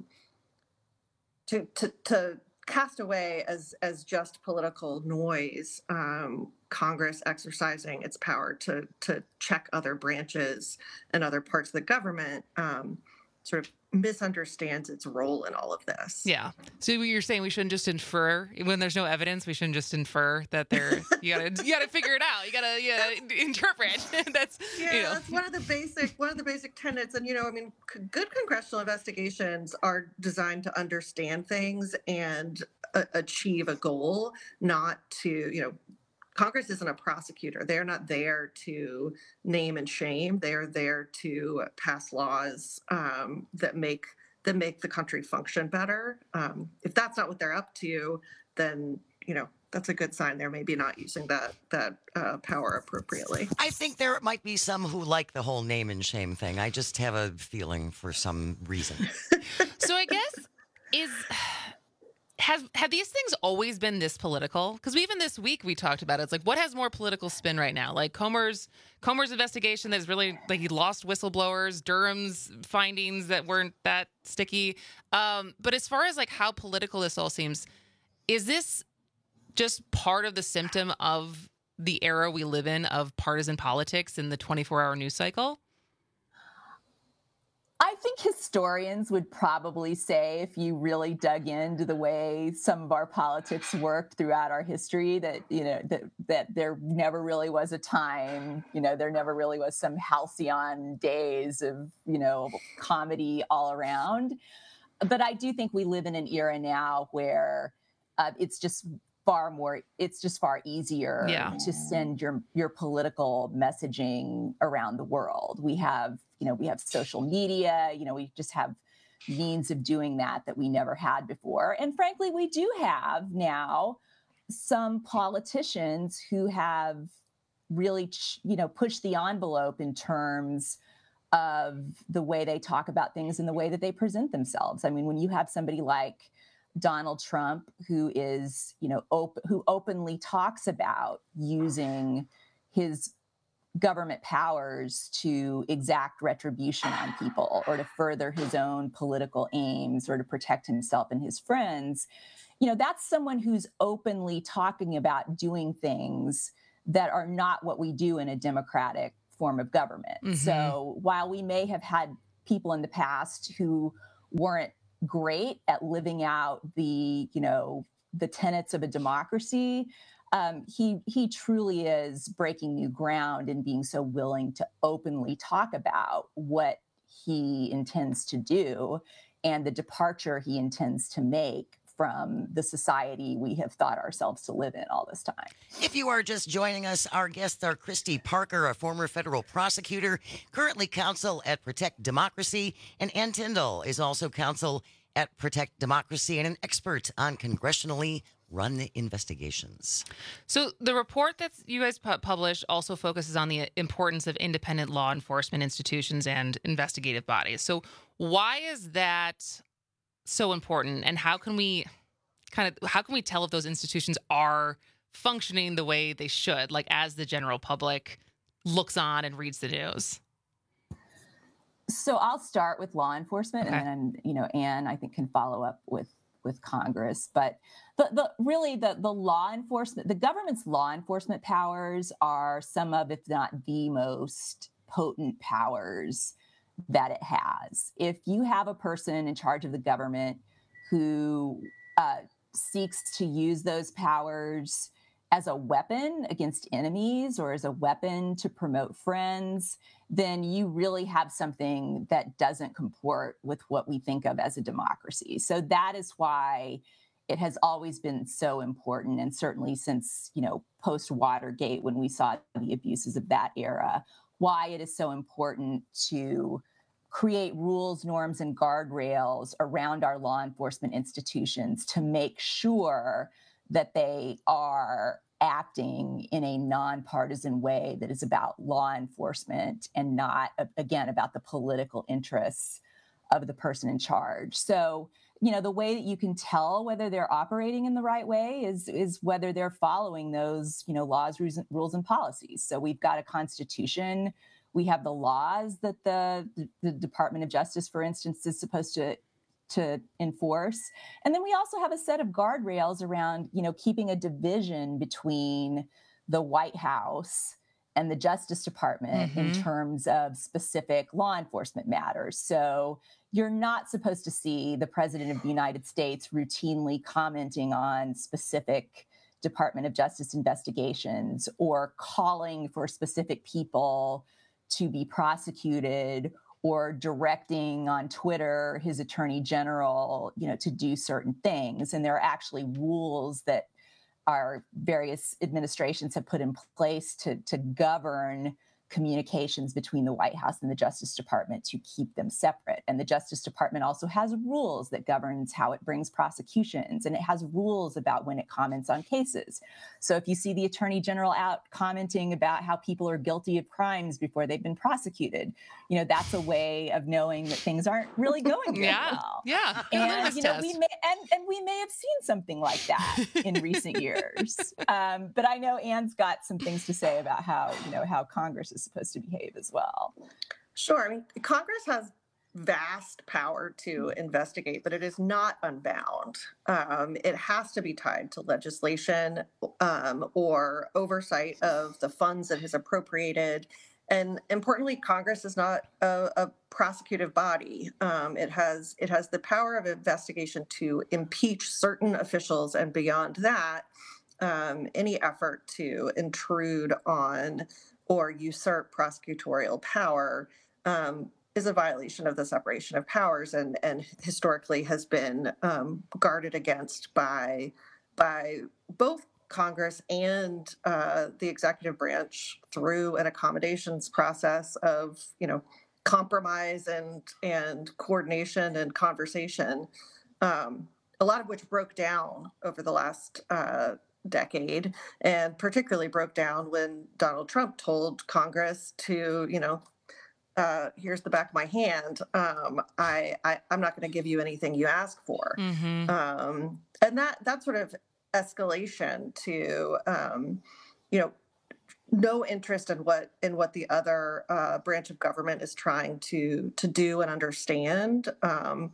To, to to cast away as as just political noise, um, Congress exercising its power to to check other branches and other parts of the government um, sort of misunderstands its role in all of this. Yeah. So you're saying we shouldn't just infer when there's no evidence. We shouldn't just infer that they're. You gotta you gotta figure it out. You gotta you gotta interpret. That's yeah. You know. That's one of the basic one of the basic tenets. And you know, I mean, c- good congressional investigations are designed to understand things and uh, achieve a goal, not to you know. Congress isn't a prosecutor. They're not there to name and shame. They're there to pass laws um, that make that make the country function better. Um, if that's not what they're up to, then you know that's a good sign they're maybe not using that that uh, power appropriately. I think there might be some who like the whole name and shame thing. I just have a feeling for some reason. So I guess is. Has have these things always been this political? Because even this week we talked about it. It's like, what has more political spin right now? Like Comer's Comer's investigation that's really like he lost whistleblowers, Durham's findings that weren't that sticky. Um, but as far as like how political this all seems, is this just part of the symptom of the era we live in of partisan politics in the twenty-four hour news cycle? I think historians would probably say, if you really dug into the way some of our politics worked throughout our history, that, you know, that, that there never really was a time, you know, there never really was some halcyon days of, you know, comedy all around. But I do think we live in an era now where uh, it's just far more, it's just far easier yeah. to send your, your political messaging around the world. We have, you know, we have social media, you know, we just have means of doing that that we never had before. And frankly, we do have now some politicians who have really, you know, pushed the envelope in terms of the way they talk about things and the way that they present themselves. I mean, when you have somebody like Donald Trump, who is, you know, op- who openly talks about using his government powers to exact retribution on people or to further his own political aims or to protect himself and his friends, you know, that's someone who's openly talking about doing things that are not what we do in a democratic form of government. Mm-hmm. So while we may have had people in the past who weren't great at living out the, you know, the tenets of a democracy, um, he he truly is breaking new ground and being so willing to openly talk about what he intends to do and the departure he intends to make from the society we have thought ourselves to live in all this time. If you are just joining us, our guests are Christy Parker, a former federal prosecutor, currently counsel at Protect Democracy, and Ann Tyndall is also counsel at Protect Democracy and an expert on congressionally run investigations. So the report that you guys pu- published also focuses on the importance of independent law enforcement institutions and investigative bodies. So why is that so important, and how can we kind of how can we tell if those institutions are functioning the way they should, like as the general public looks on and reads the news? So I'll start with law enforcement, okay. and then you know Ann, I think, can follow up with with Congress. But the the really the the law enforcement, the government's law enforcement powers are some of, if not the most potent powers that it has. If you have a person in charge of the government who uh, seeks to use those powers as a weapon against enemies or as a weapon to promote friends, then you really have something that doesn't comport with what we think of as a democracy. So that is why it has always been so important, and certainly since, you know, post-Watergate, when we saw the abuses of that era, why it is so important to create rules, norms, and guardrails around our law enforcement institutions to make sure that they are acting in a nonpartisan way that is about law enforcement and not, again, about the political interests of the person in charge. So, you know, the way that you can tell whether they're operating in the right way is, is whether they're following those, you know, laws, rules, and policies. So we've got a constitution. We have the laws that the, the Department of Justice, for instance, is supposed to to enforce. And then we also have a set of guardrails around, you know, keeping a division between the White House and the Justice Department mm-hmm. in terms of specific law enforcement matters. So you're not supposed to see the President of the United States routinely commenting on specific Department of Justice investigations or calling for specific people to be prosecuted or directing on Twitter his attorney general, you know, to do certain things. And there are actually rules that our various administrations have put in place to, to govern communications between the White House and the Justice Department to keep them separate. And the Justice Department also has rules that governs how it brings prosecutions, and it has rules about when it comments on cases. So if you see the Attorney General out commenting about how people are guilty of crimes before they've been prosecuted, you know, that's a way of knowing that things aren't really going very yeah. well. Yeah. And you know, test. we may and, and we may have seen something like that in recent years. Um, but I know Ann's got some things to say about how, you know, how Congress is supposed to behave as well. Sure. I mean, Congress has vast power to investigate, but it is not unbound. Um, it has to be tied to legislation um, or oversight of the funds that is appropriated. and importantly, Congress is not a, a prosecutive body. Um, it has it has the power of investigation to impeach certain officials, and beyond that, um, any effort to intrude on or usurp prosecutorial power um, is a violation of the separation of powers, and and historically has been um, guarded against by by both Congress and uh, the executive branch through an accommodations process of, you know, compromise and and coordination and conversation, um, a lot of which broke down over the last uh, decade, and particularly broke down when Donald Trump told Congress to, you know, uh, here's the back of my hand. Um, I, I I'm not going to give you anything you ask for, Mm-hmm. um, and that that sort of escalation to, um, you know, no interest in what in what the other uh, branch of government is trying to to do and understand. Um,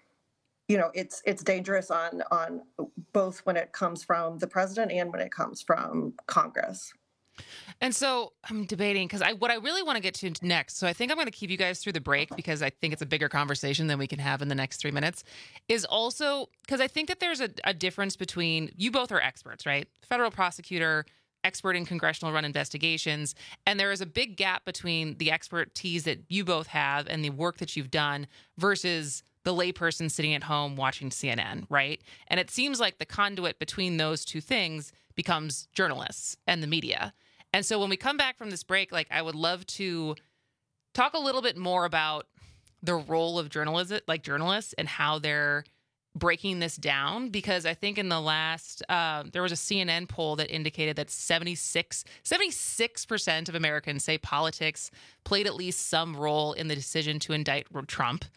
you know, it's it's dangerous on on both when it comes from the president and when it comes from Congress. And so I'm debating because I what I really want to get to next. So I think I'm going to keep you guys through the break because I think it's a bigger conversation than we can have in the next three minutes. Is also because I think that there's a, a difference between you both are experts, right? Federal prosecutor, expert in congressional run investigations, and there is a big gap between the expertise that you both have and the work that you've done versus the layperson sitting at home watching C N N, right? And it seems like the conduit between those two things becomes journalists and the media. And so when we come back from this break, like I would love to talk a little bit more about the role of journalism, like journalists, and how they're breaking this down. Because I think in the last, uh, there was a C N N poll that indicated that seventy-six, seventy-six percent of Americans say politics played at least some role in the decision to indict Trump.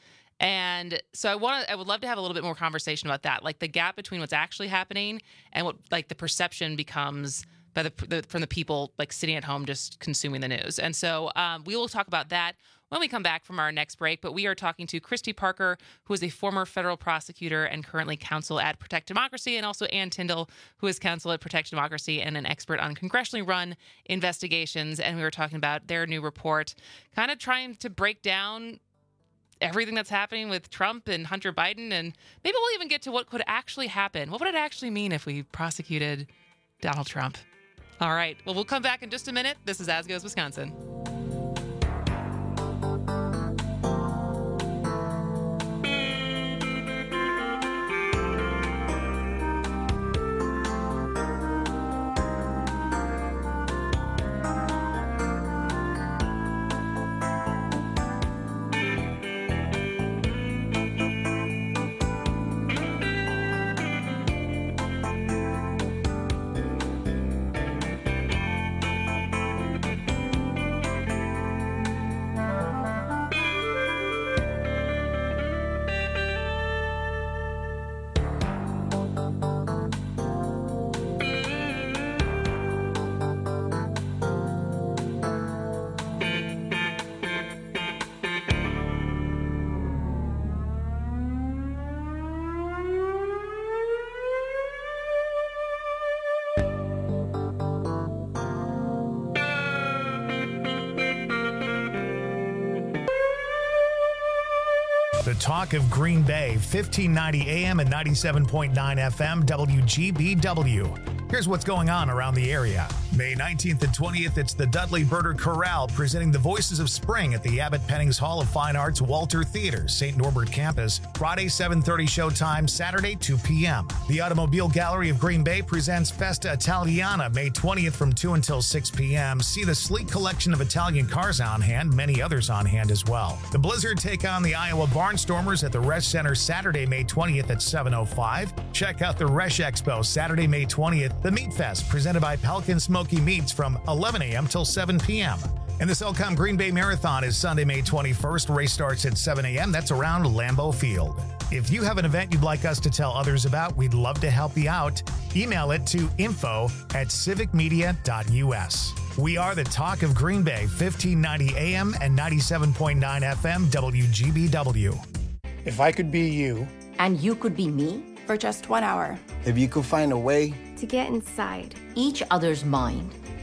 And so I want to, I would love to have a little bit more conversation about that, like the gap between what's actually happening and what like the perception becomes by the, the from the people like sitting at home just consuming the news. And so um, we will talk about that when we come back from our next break. But we are talking to Christy Parker, who is a former federal prosecutor and currently counsel at Protect Democracy, and also Ann Tyndall, who is counsel at Protect Democracy and an expert on congressionally run investigations. And we were talking about their new report, kind of trying to break down everything that's happening with Trump and Hunter Biden. And maybe we'll even get to what could actually happen. What would it actually mean if we prosecuted Donald Trump? All right. Well, we'll come back in just a minute. This is As Goes Wisconsin. The talk of Green Bay, fifteen ninety A M and ninety-seven point nine F M, W G B W. Here's what's going on around the area. May nineteenth and twentieth, it's the Dudley Birder Chorale presenting the Voices of Spring at the Abbott Pennings Hall of Fine Arts Walter Theater, Saint Norbert Campus. Friday, seven thirty showtime, Saturday, two p.m. The Automobile Gallery of Green Bay presents Festa Italiana, May twentieth from two until six p.m. See the sleek collection of Italian cars on hand, many others on hand as well. The Blizzard take on the Iowa Barnstormers at the Resch Center Saturday, May twentieth at seven oh five. Check out the Resch Expo Saturday, May twentieth. The Meat Fest, presented by Pelican Smoky Meats from eleven a.m. till seven p.m. And the Cellcom Green Bay Marathon is Sunday, May twenty-first. Race starts at seven a.m. That's around Lambeau Field. If you have an event you'd like us to tell others about, we'd love to help you out. Email it to info at civic media dot u s. We are the talk of Green Bay, fifteen ninety A M and ninety-seven point nine F M, W G B W. If I could be you. And you could be me? For just one hour. If you could find a way to get inside each other's mind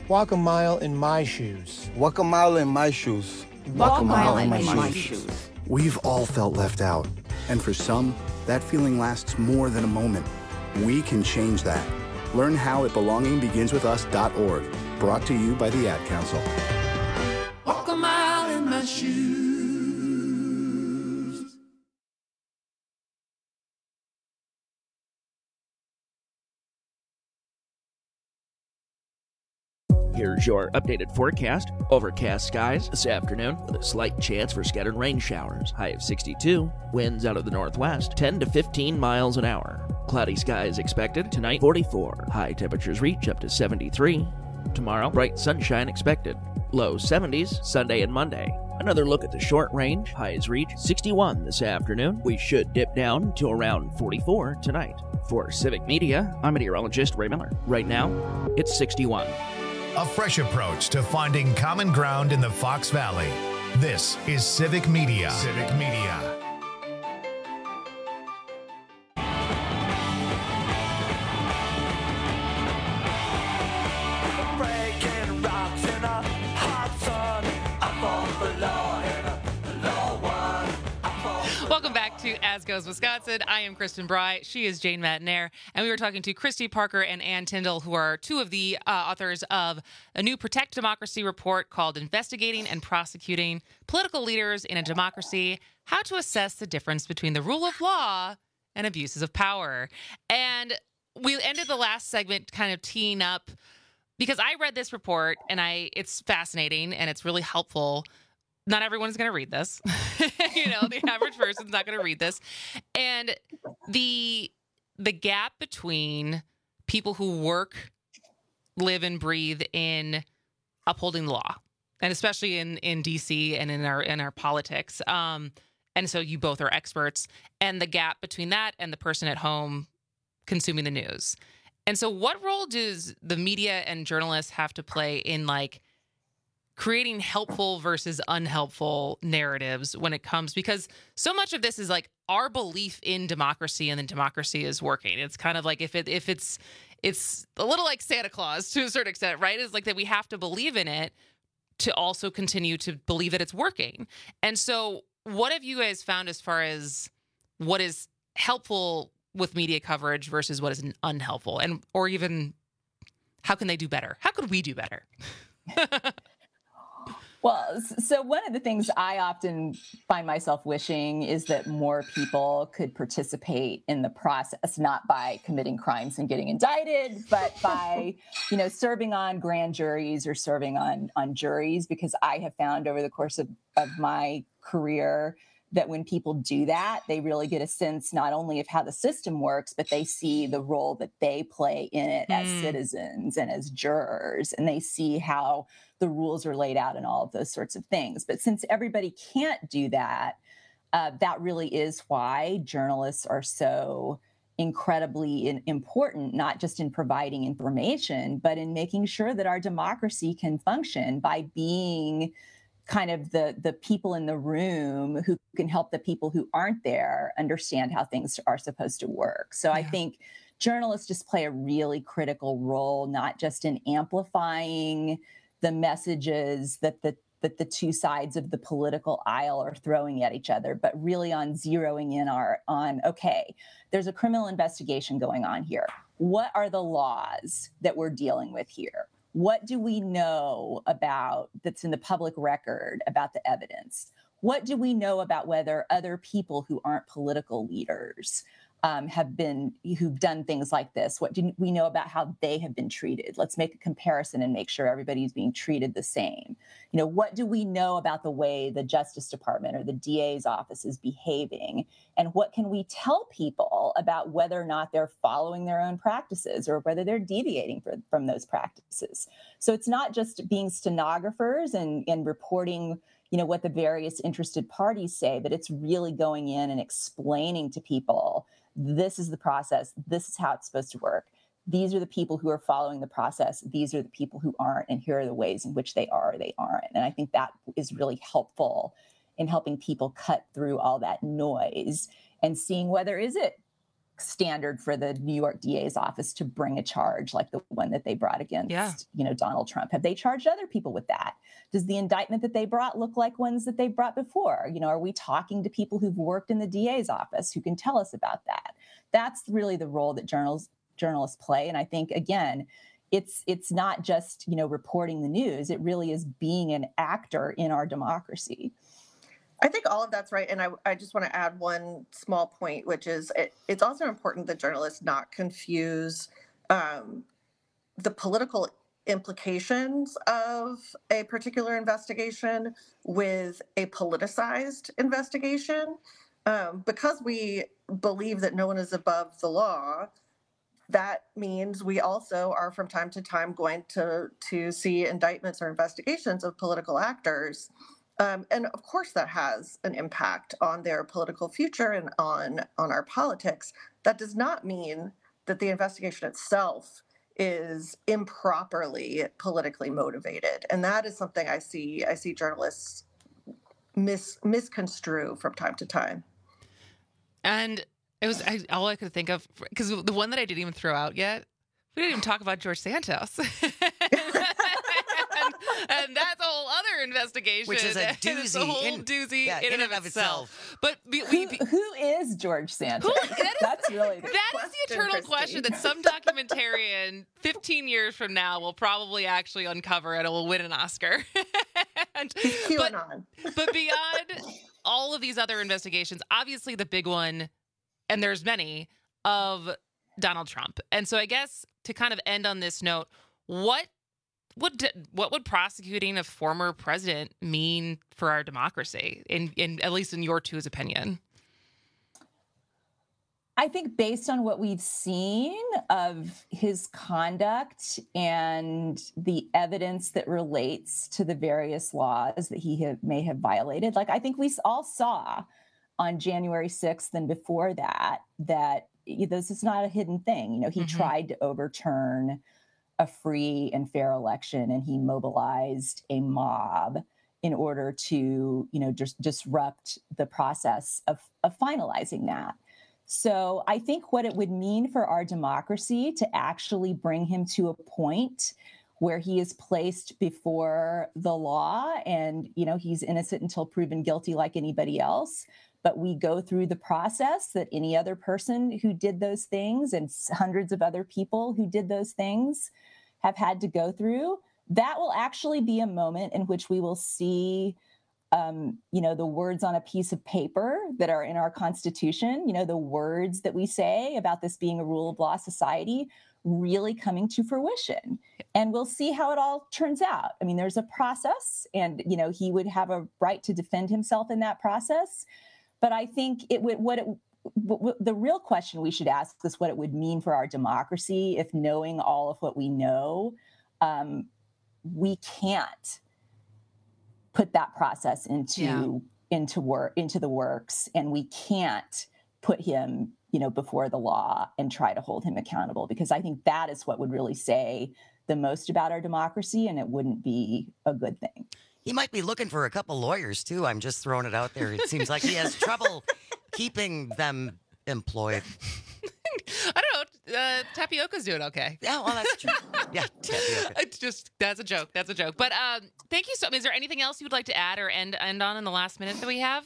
Walk a mile in my shoes. Walk a mile in my shoes. Walk a mile in my shoes. We've all felt left out. And for some, that feeling lasts more than a moment. We can change that. Learn how at belonging begins with us dot org. Brought to you by the Ad Council. Walk a mile in my shoes. Here's your updated forecast. Overcast skies this afternoon with a slight chance for scattered rain showers. High of sixty-two. Winds out of the northwest, ten to fifteen miles an hour. Cloudy skies expected. Tonight, forty-four. High temperatures reach up to seventy-three. Tomorrow, bright sunshine expected. Low seventies Sunday and Monday. Another look at the short range. Highs reach sixty-one this afternoon. We should dip down to around forty-four tonight. For Civic Media, I'm meteorologist Ray Miller. Right now, it's sixty-one. A fresh approach to finding common ground in the Fox Valley. This is Civic Media. Civic Media. Welcome back to As Goes Wisconsin. I am Kristen Bry. She is Jane Matnair. And we were talking to Christy Parker and Ann Tyndall, who are two of the uh, authors of a new Protect Democracy report called Investigating and Prosecuting Political Leaders in a Democracy, How to Assess the Difference Between the Rule of Law and Abuses of Power. And we ended the last segment kind of teeing up, because I read this report, and I it's fascinating, and it's really helpful. Not everyone's going to read this. You know, the average person's not going to read this. And the the gap between people who work, live, and breathe in upholding the law, and especially in, in D C and in our in our politics. Um, and so you both are experts. And the gap between that and the person at home consuming the news. And so what role does the media and journalists have to play in, like, creating helpful versus unhelpful narratives when it comes, because so much of this is like our belief in democracy and then democracy is working. It's kind of like if it if it's it's a little like Santa Claus to a certain extent, right? It's like that we have to believe in it to also continue to believe that it's working. And so what have you guys found as far as what is helpful with media coverage versus what is unhelpful, and or even how can they do better? How could we do better? Well, so one of the things I often find myself wishing is that more people could participate in the process, not by committing crimes and getting indicted, but by, you know, serving on grand juries or serving on, on juries, because I have found over the course of, of my career that when people do that, they really get a sense not only of how the system works, but they see the role that they play in it mm. as citizens and as jurors, and they see how the rules are laid out and all of those sorts of things. But since everybody can't do that, uh, that really is why journalists are so incredibly in, important, not just in providing information, but in making sure that our democracy can function by being kind of the the people in the room who can help the people who aren't there understand how things are supposed to work. So yeah. I think journalists just play a really critical role, not just in amplifying the messages that the that the two sides of the political aisle are throwing at each other, but really on zeroing in our on, okay, there's a criminal investigation going on here. What are the laws that we're dealing with here? What do we know about that's in the public record about the evidence? What do we know about whether other people who aren't political leaders um, have been, who've done things like this? What do we know about how they have been treated? Let's make a comparison and make sure everybody's being treated the same. You know, what do we know about the way the Justice Department or the D A's office is behaving? And what can we tell people about whether or not they're following their own practices or whether they're deviating for, from those practices? So it's not just being stenographers and, and reporting, you know, what the various interested parties say, but it's really going in and explaining to people, this is the process, this is how it's supposed to work. These are the people who are following the process. These are the people who aren't, and here are the ways in which they are or they aren't. And I think that is really helpful in helping people cut through all that noise and seeing whether is it standard for the New York D A's office to bring a charge like the one that they brought against, yeah. you know, Donald Trump? Have they charged other people with that? Does the indictment that they brought look like ones that they brought before? You know, are we talking to people who've worked in the D A's office who can tell us about that? That's really the role that journals, journalists play. And I think, again, it's it's not just, you know, reporting the news. It really is being an actor in our democracy. I think all of that's right. And I, I just want to add one small point, which is it, it's also important that journalists not confuse um, the political implications of a particular investigation with a politicized investigation. Um, because we believe that no one is above the law, that means we also are from time to time going to, to see indictments or investigations of political actors. Um, and of course, that has an impact on their political future and on, on our politics. That does not mean that the investigation itself is improperly politically motivated. And that is something I see I see journalists mis, misconstrue from time to time. And it was I, all I could think of, because the one that I didn't even throw out yet, we didn't even talk about George Santos. And, and that's a whole other investigation. Which is a doozy. It's a whole in, doozy yeah, in, in and of, of itself. itself. But we, Who, we, who is George Santos? Who, that is, that's really the that question, is the eternal Christine. question that some documentarian fifteen years from now will probably actually uncover and it will win an Oscar. and, but, but beyond all of these other investigations, obviously the big one, and there's many, of Donald Trump. And so I guess to kind of end on this note, what What what would prosecuting a former president mean for our democracy, in, in at least in your two's opinion? I think based on what we've seen of his conduct and the evidence that relates to the various laws that he have, may have violated, like I think we all saw on January sixth and before that, that this is not a hidden thing. You know, he mm-hmm. tried to overturn a free and fair election, and he mobilized a mob in order to, you know, just disrupt the process of, of finalizing that. So I think what it would mean for our democracy to actually bring him to a point where he is placed before the law and, you know, he's innocent until proven guilty like anybody else. But we go through the process that any other person who did those things and hundreds of other people who did those things have had to go through. That will actually be a moment in which we will see, um, you know, the words on a piece of paper that are in our Constitution, you know, the words that we say about this being a rule of law society really coming to fruition. And we'll see how it all turns out. I mean, there's a process and, you know, he would have a right to defend himself in that process. But I think it would, what it, the real question we should ask is what it would mean for our democracy if, knowing all of what we know, um, we can't put that process into yeah. into work into the works, and we can't put him, you know, before the law and try to hold him accountable, because I think that is what would really say the most about our democracy, and it wouldn't be a good thing. He might be looking for a couple lawyers, too. I'm just throwing it out there. It seems like he has trouble keeping them employed. I don't know. Uh, Tapioca's doing okay. Yeah, well, that's true. Yeah, Tapioca. It's just, that's a joke. That's a joke. But um, thank you so much. Is there anything else you would like to add or end, end on in the last minute that we have?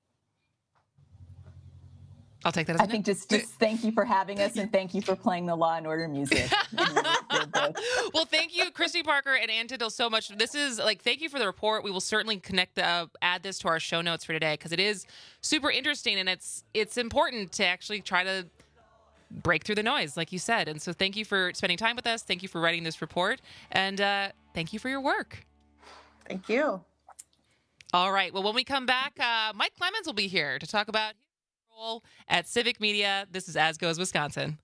I'll take that as I think just, just thank you for having us, and thank you for playing the Law and Order music. Well, thank you, Christy Parker and Ann Tindall, so much. This is like, thank you for the report. We will certainly connect, the, uh, add this to our show notes for today, because it is super interesting, and it's it's important to actually try to break through the noise, like you said. And so thank you for spending time with us. Thank you for writing this report, and uh, thank you for your work. Thank you. All right. Well, when we come back, uh, Mike Clemens will be here to talk about his role at Civic Media. This is As Goes Wisconsin.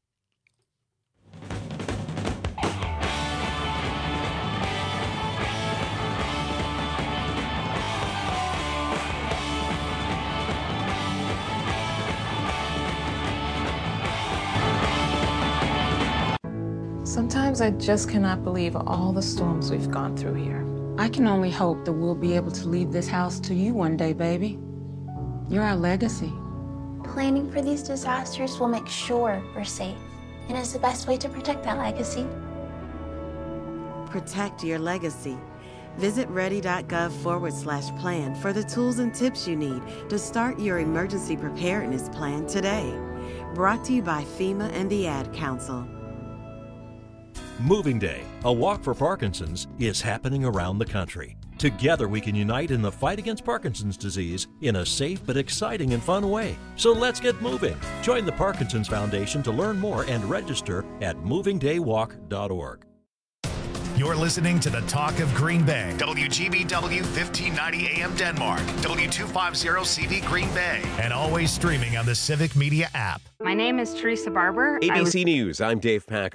Sometimes I just cannot believe all the storms we've gone through here. I can only hope that we'll be able to leave this house to you one day, baby. You're our legacy. Planning for these disasters will make sure we're safe and is the best way to protect that legacy. Protect your legacy. Visit ready.gov forward slash plan for the tools and tips you need to start your emergency preparedness plan today. Brought to you by FEMA and the Ad Council. Moving Day, a walk for Parkinson's, is happening around the country. Together we can unite in the fight against Parkinson's disease in a safe but exciting and fun way. So let's get moving. Join the Parkinson's Foundation to learn more and register at moving day walk dot org. You're listening to the Talk of Green Bay. W G B W fifteen ninety A M Denmark. W two fifty C D Green Bay. And always streaming on the Civic Media app. My name is Teresa Barber. A B C News, I'm Dave Packer.